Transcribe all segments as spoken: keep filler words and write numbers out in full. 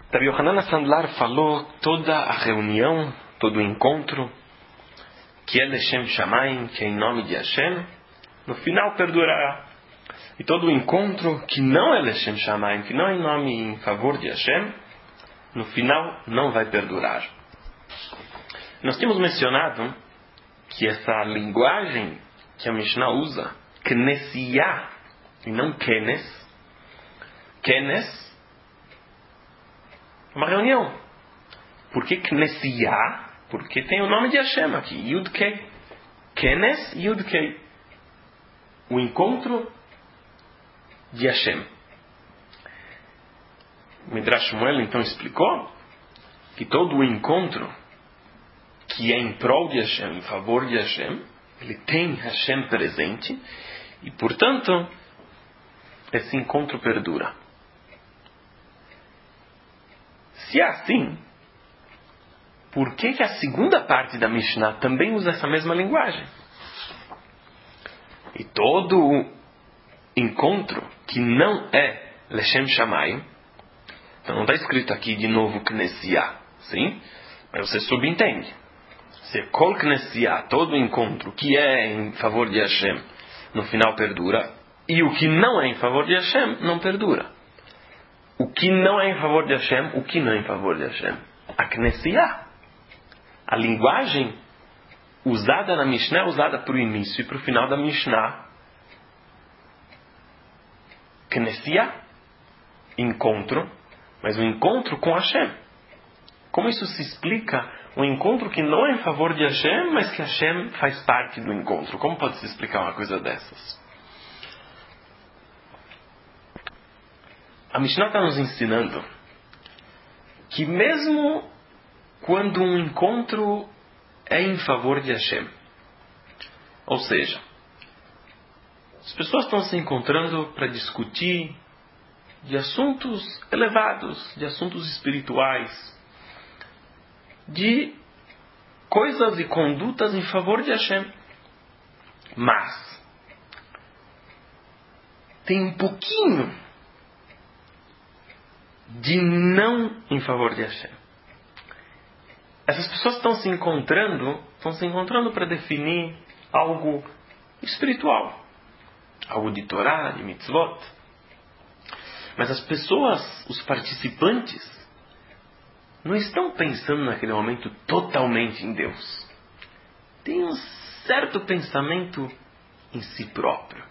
Rabbi Yohanan Sandlar falou toda a reunião, todo o encontro, que é Leshem Shamayim, que é em nome de Hashem, no final perdurará. E todo o encontro que não é Leshem Shamayim, que não é em nome em favor de Hashem, no final não vai perdurar. Nós tínhamos mencionado que essa linguagem que a Mishnah usa, Knesiah, e não Kenes, Kenes é uma reunião. Por que Knesiah? Porque tem o nome de Hashem aqui, Yud-Kei. Kenes, Yud-Kei. O encontro de Hashem. O Midrash Shmuel então explicou que todo o encontro que é em prol de Hashem, em favor de Hashem, ele tem Hashem presente e, portanto, esse encontro perdura. Se é assim, por que que a segunda parte da Mishnah também usa essa mesma linguagem? E todo encontro que não é Leshem Shamayim, então não está escrito aqui de novo Knesiah, sim? Mas você subentende. Se Kol Knesiah, todo encontro que é em favor de Hashem, no final perdura, e o que não é em favor de Hashem, não perdura. O que não é em favor de Hashem, o que não é em favor de Hashem? A Knesiah. A linguagem usada na Mishnah é usada para o início e para o final da Mishnah. Knesiah, encontro, mas um encontro com Hashem. Como isso se explica? Um encontro que não é em favor de Hashem, mas que Hashem faz parte do encontro. Como pode se explicar uma coisa dessas? A Mishnah está nos ensinando que mesmo quando um encontro é em favor de Hashem, ou seja, as pessoas estão se encontrando para discutir de assuntos elevados, de assuntos espirituais, de coisas e condutas em favor de Hashem. Mas tem um pouquinho de não em favor de Hashem. Essas pessoas estão se encontrando, estão se encontrando para definir algo espiritual, algo de Torá, de mitzvot. Mas as pessoas, os participantes, não estão pensando naquele momento totalmente em Deus. Tem um certo pensamento em si próprio.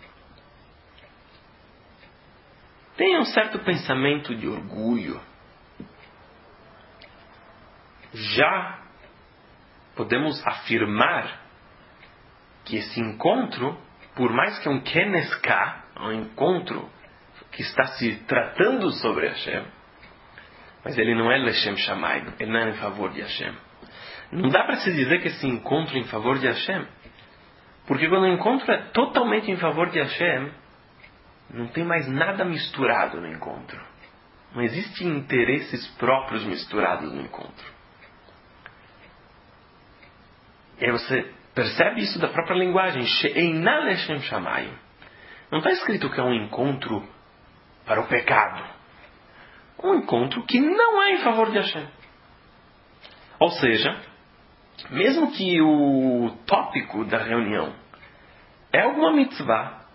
Tem um certo pensamento de orgulho. Já podemos afirmar que esse encontro, por mais que é um Keneska, um encontro que está se tratando sobre Hashem, mas ele não é Leshem Shamayim, ele não é em favor de Hashem. Não dá para se dizer que esse encontro é em favor de Hashem, porque quando o encontro é totalmente em favor de Hashem, não tem mais nada misturado no encontro. Não existem interesses próprios misturados no encontro. E aí você percebe isso da própria linguagem. She'eina Leshem Shamayim. Não está escrito que é um encontro para o pecado. Um encontro que não é em favor de Hashem. Ou seja, mesmo que o tópico da reunião é alguma mitzvah,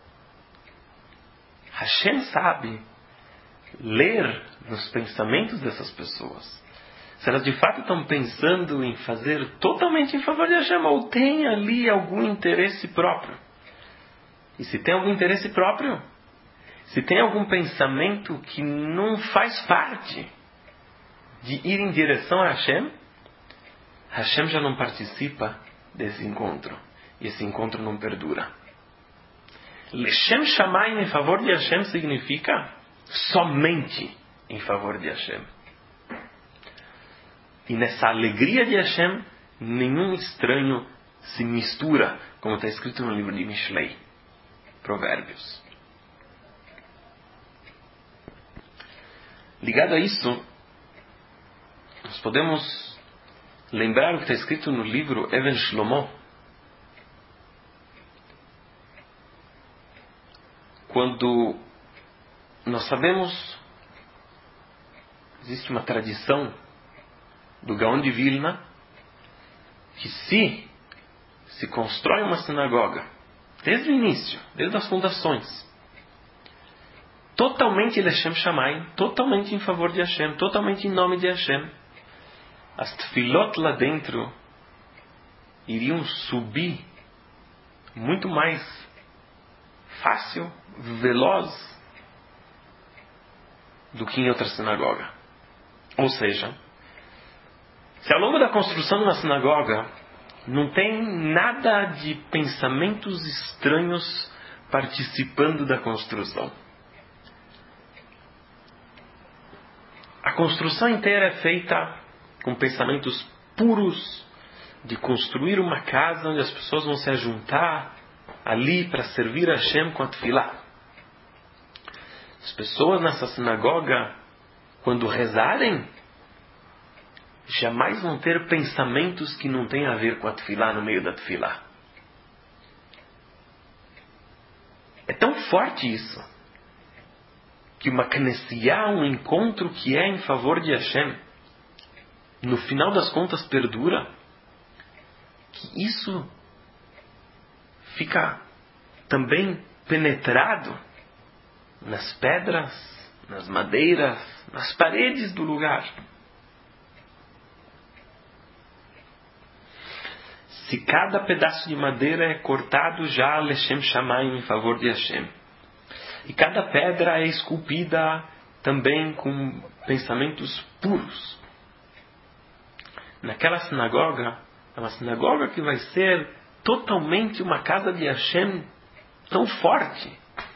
Hashem sabe ler nos pensamentos dessas pessoas se elas de fato estão pensando em fazer totalmente em favor de Hashem ou tem ali algum interesse próprio. E se tem algum interesse próprio, se tem algum pensamento que não faz parte de ir em direção a Hashem, Hashem já não participa desse encontro. E esse encontro não perdura. Leshem Shamayim em favor de Hashem significa somente em favor de Hashem. E nessa alegria de Hashem, nenhum estranho se mistura, como está escrito no livro de Mishlei, Provérbios. Ligado a isso, nós podemos lembrar o que está escrito no livro Even Shlomo, quando nós sabemos existe uma tradição do Gaon de Vilna que se se constrói uma sinagoga, desde o início, desde as fundações, totalmente Leshem Shamayim, totalmente em favor de Hashem, totalmente em nome de Hashem, as tefilot lá dentro iriam subir muito mais fácil, veloz do que em outra sinagoga. Ou seja, se ao longo da construção de uma sinagoga não tem nada de pensamentos estranhos participando da construção, a construção inteira é feita com pensamentos puros de construir uma casa onde as pessoas vão se ajuntar ali para servir a Hashem com a tefilá. As pessoas nessa sinagoga, quando rezarem, jamais vão ter pensamentos que não têm a ver com a tefilá no meio da tefilá. É tão forte isso, que uma knessiá, um encontro que é em favor de Hashem, no final das contas perdura, que isso fica também penetrado nas pedras, nas madeiras, nas paredes do lugar. Se cada pedaço de madeira é cortado já Leshem Shamayim, em favor de Hashem, e cada pedra é esculpida também com pensamentos puros, naquela sinagoga, é uma sinagoga que vai ser totalmente uma casa de Hashem tão forte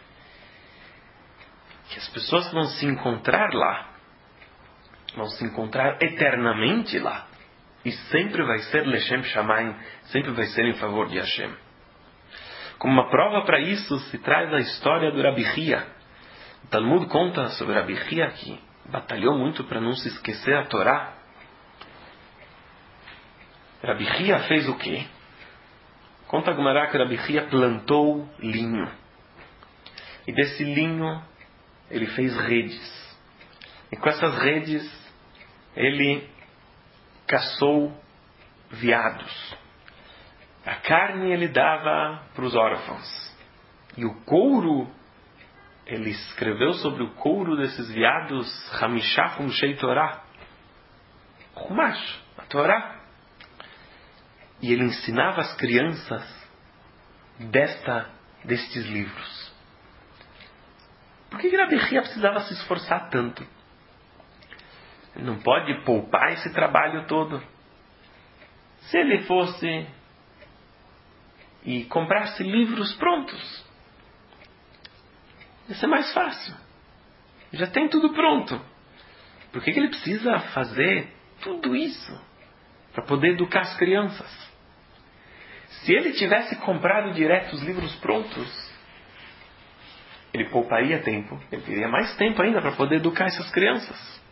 que as pessoas vão se encontrar lá, vão se encontrar eternamente lá, e sempre vai ser Leshem Shamayim, sempre vai ser em favor de Hashem. Como uma prova para isso se traz a história do Rabi Hia. O Talmud conta sobre Rabi Hia, que batalhou muito para não se esquecer a Torá. Rabi Hia fez o quê? Conta a Gemara que Rabi Hia plantou linho. E desse linho ele fez redes. E com essas redes ele caçou veados. A carne ele dava para os órfãos. E o couro, ele escreveu sobre o couro desses veados Hamishah Humshei Torah, Humash, a Torá. E ele ensinava as crianças desta, destes livros. Por que Rabi Hia precisava se esforçar tanto? Ele não pode poupar esse trabalho todo. Se ele fosse e comprasse livros prontos, ia ser mais fácil. Já tem tudo pronto. Por que que ele precisa fazer tudo isso para poder educar as crianças? Se ele tivesse comprado direto os livros prontos, ele pouparia tempo, ele teria mais tempo ainda para poder educar essas crianças.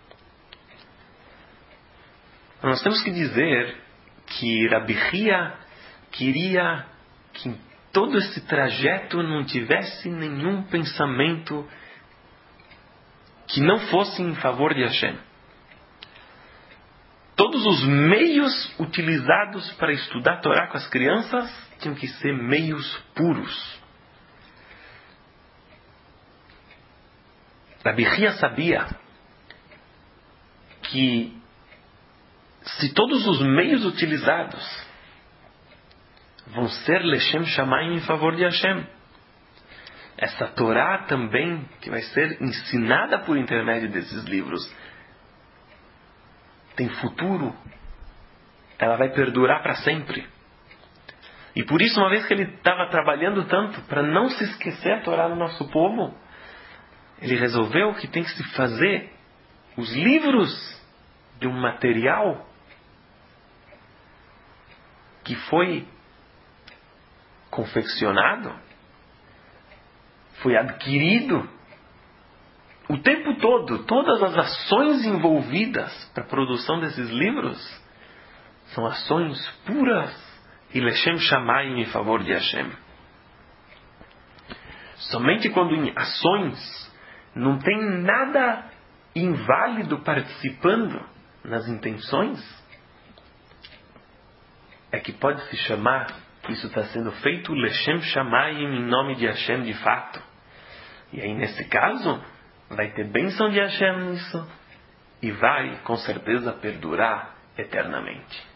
Nós temos que dizer que Rabi Hia queria que em todo esse trajeto não tivesse nenhum pensamento que não fosse em favor de Hashem. Todos os meios utilizados para estudar a Torá com as crianças tinham que ser meios puros. Rabi Hia sabia que se todos os meios utilizados vão ser Leshem Shamayim, em favor de Hashem, essa Torá também, que vai ser ensinada por intermédio desses livros, tem futuro, ela vai perdurar para sempre. E por isso, uma vez que ele estava trabalhando tanto para não se esquecer a Torá do nosso povo, ele resolveu que tem que se fazer os livros de um material que foi confeccionado, foi adquirido o tempo todo. Todas as ações envolvidas para a produção desses livros são ações puras e Leshem Shamayim, em favor de Hashem. Somente quando em ações não tem nada inválido participando nas intenções, é que pode se chamar que isso está sendo feito Leshem Shamayim, em nome de Hashem de fato. E aí nesse caso vai ter bênção de Hashem nisso e vai com certeza perdurar eternamente.